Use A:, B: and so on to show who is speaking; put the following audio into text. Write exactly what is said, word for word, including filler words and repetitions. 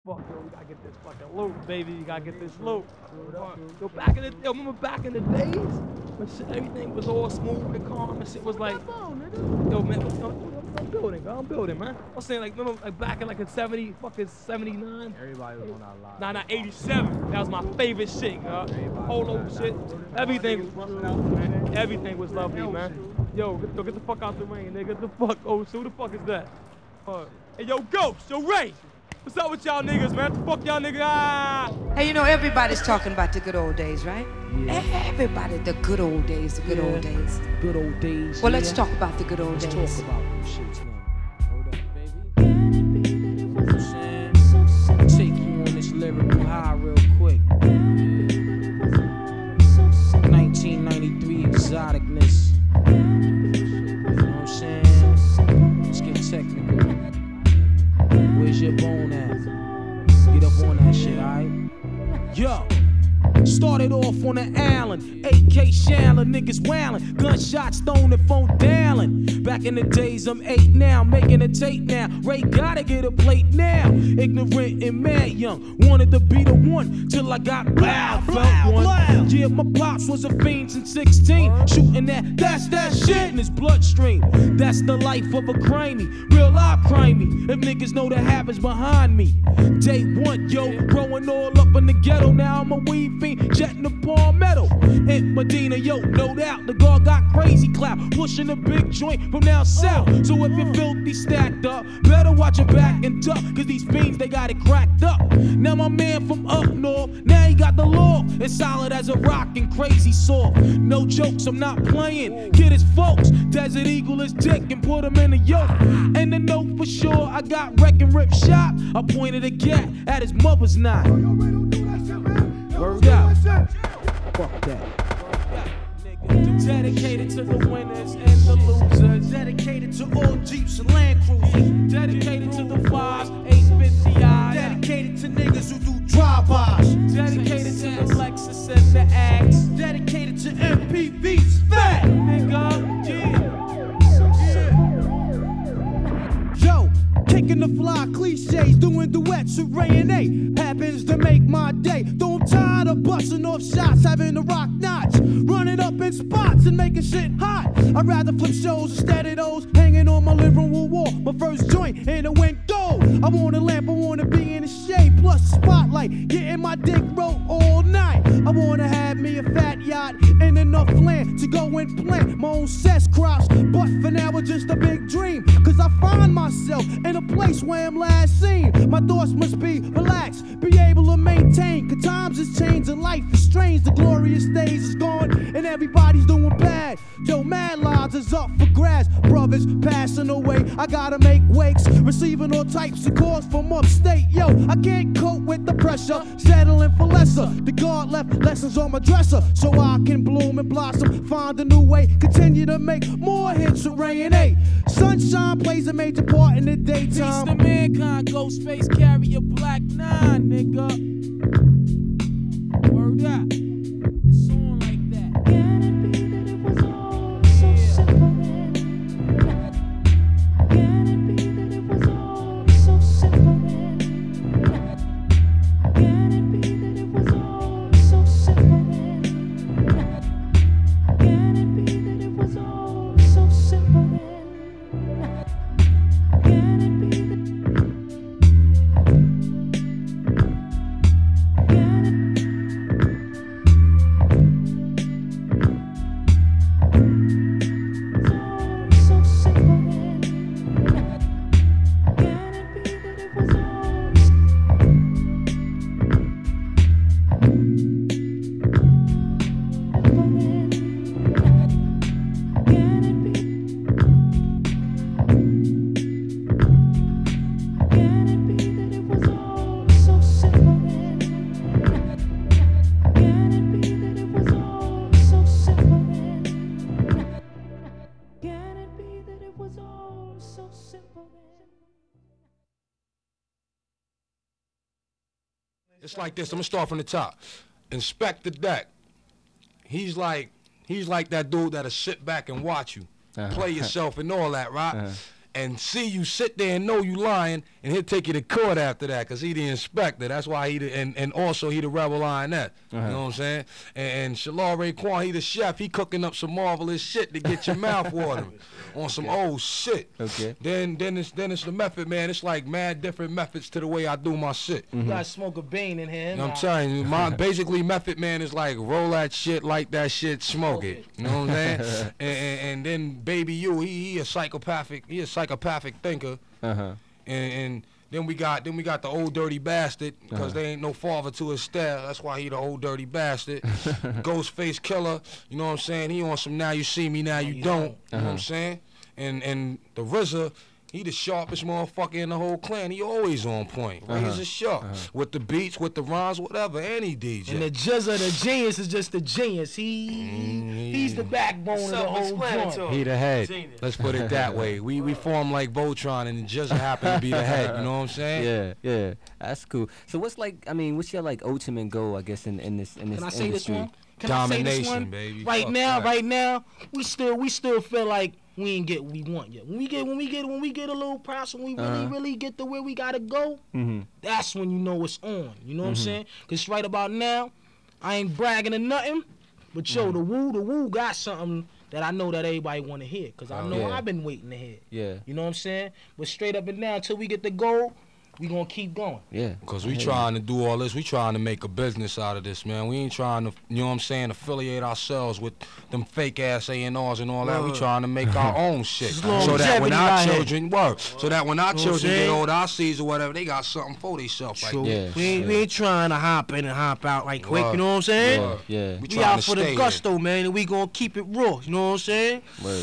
A: fuck, yo, we gotta get this fucking loot, baby. You gotta get this loot. Yo, back in the, yo, remember back in the days when shit, everything was all smooth and calm and shit was like, yo, man, yo, I'm building, bro, I'm building, man. I'm saying, like, remember, like, back in, like, in seventy, fucking seventy-nine?
B: Everybody was on our live.
A: Nah, nah, eighty-seven. That was my favorite shit, yo. Polo shit. Everything, everything was lovely, man. Yo, get, yo, get the fuck out the rain, nigga. Get the fuck, oh, so who the fuck is that? Uh, hey, yo, Ghost, yo, Ray. What's up with y'all niggas, man? What the fuck y'all niggas? Ah!
C: Hey, you know, everybody's talking about the good old days, right?
B: Yeah.
C: Everybody, the good old days, the good
B: Yeah.
C: old days.
B: Good old days.
C: Well,
B: yeah.
C: let's talk about the good old
B: Let's
C: days.
B: talk about them shits now. Hold up, baby. You know what I'm saying? Take you on this lyrical high real quick. nineteen ninety-three exoticness. You know what I'm saying? Let's get technical. Where's your bone at? Get up on that shit, alright? Yo! Started off on the Allen, A K Shallon, niggas wailing, gunshots thrown and phone dialing. Back in the days, I'm eight now, making a tape now. Ray gotta get a plate now. Ignorant and mad young, wanted to be the one till I got loud, felt one. Yeah, my pops was a fiend since sixteen, shooting that, that's that shit in his bloodstream. That's the life of a crimey, real life crimey. If niggas know the habits behind me. Day one, yo, growing all up in the ghetto, now I'm a weed fiend, jetting the palmetto. In Medina, yo, no doubt, the guard got crazy clout, pushing a big joint from down south. So if you're filthy stacked up, better watch your back and duck, cause these fiends, they got it cracked up. Now my man from up north, now he got the law, as solid as a rock and crazy soft. No jokes, I'm not playing, kid his folks, Desert Eagle his dick and put him in a yoke. And the note for sure, I got wreck and rip shot, I pointed a gat at his mother's knot. Word out. Fuck that. Dedicated to the winners and the losers. Dedicated to all Jeeps and Land Cruisers. Dedicated to the fives, eight fifty eyes. Dedicated to niggas who do drive-bys. Dedicated to the Lexus and the Axe. Dedicated to M P V's fat, nigga. Yeah. Yo, kicking the fly cliches, doing duets with Ray and A. Happens to make my day. Though I'm tired of busting off shots, having the rock knots, running up in spots and making shit hot. I'd rather flip shows instead of those hanging on my living room wall. My first joint in the window. I want a lamp, I want to be in the shade, plus a spotlight, getting my dick rolled all night. I want to have me a fat yacht and enough land to go and plant my own cess crops. But for now it's just a big dream, cause I find myself in a place where I'm last seen. My thoughts must be relaxed, be able to maintain, cause times is changed and life is strange. The glorious days is gone and everybody's doing bad. Yo, mad lives is up for grabs. Brothers passing away, I gotta make wakes, receiving all types of calls from upstate. Yo, I can't cope with the pressure, settling for lesser. The God left lessons on my dresser, so I can bloom and blossom, find a new way, continue to make more hits with Ray and A. Sunshine plays a major part in the daytime. Peace to mankind, Ghostface carry a black nine, nigga. Word up. It's on like that.
D: Can it be that it was all so simple then? Can it be that it was all so simple then? Can it be that it was all so simple then? Can it be that it was all so simple then? Can it be that
E: It's like this. I'm gonna start from the top. Inspector Deck. He's like he's like that dude that'll sit back and watch you,
F: Uh-huh.
E: play yourself and all that, right?
F: Uh-huh.
E: and see you sit there and know you lying, and he'll take you to court after that, cause he the inspector. That's why he the, and, and also he the rebel lioness. Uh-huh. You know what I'm saying? And, and Shalal Raekwon, he the chef. He cooking up some marvelous shit to get your mouth watering on some okay. old shit.
F: Okay.
E: Then then it's then it's the method, man. It's like mad different methods to the way I do my shit.
B: Mm-hmm. You gotta smoke a bean in here.
E: You know what I'm telling you, my basically method, man, is like roll that shit, light that shit, smoke it. You know what I'm saying? and, and, and then Baby U, he he a psychopathic, he a psychopathic thinker.
F: Uh-huh.
E: And, and then we got then we got the old dirty bastard, because uh-huh. there ain't no father to his style. That's why he the old dirty bastard. Ghostface Killer, you know what I'm saying? He on some now you see me, now you, you don't. Uh-huh. You know what I'm saying? And and the R Z A, he the sharpest motherfucker in the whole clan. He always on point. Right? Uh-huh. He's a sharp. Uh-huh. With the beats, with the rhymes, whatever, any D J.
B: And the Jizza, the genius, is just the genius. He mm-hmm. He's the backbone of the whole joint.
E: He the head. Genius. Let's put it that way. We we form like Voltron, and the Jizza happen to be the head. You know what I'm saying?
F: Yeah, yeah. That's cool. So what's like, I mean, what's your like ultimate goal, I guess, in, in this in this
B: Can I say
F: industry?
B: this one? Can
E: Domination,
B: I say this one?
E: Baby.
B: Right
E: Fuck
B: now,
E: that.
B: right now, we still we still feel like we ain't get what we want yet. When we get when we get when we get a little price, when we really
F: Uh-huh.
B: really get to where we gotta go,
F: Mm-hmm.
B: that's when you know it's on. You know what I'm
F: Mhm.
B: saying? Cause right about now, I ain't bragging or nothing, but yo, the woo the woo got something that I know that everybody want to hear. Cause I
E: Oh,
B: know
F: yeah.
B: I've been waiting to hear.
F: Yeah.
B: You know what I'm saying? But straight up and down, until we get the goal, we gonna keep going.
F: Yeah.
E: Because we
F: I hear
E: trying to do all this. We trying to make a business out of this, man. We ain't trying to, you know what I'm saying, affiliate ourselves with them fake ass A and Rs and all that. We
B: Word.
E: trying to make our own shit.
B: It's
E: So that when
B: longevity
E: our
B: out here.
E: children work, so that when our
B: Know what I'm
E: children get
B: saying?
E: old, our seeds or whatever, they got something for themselves. Like
B: True.
E: that.
F: Yeah.
B: We ain't, we
F: Yeah.
B: ain't trying to hop in and hop out like quick.
E: Word.
B: You know what I'm saying?
F: Yeah. Yeah.
E: We
B: We
E: trying
B: out
E: to
B: for the
E: stay
B: gusto, man, and we gonna keep it raw. You know what I'm saying?
F: Word.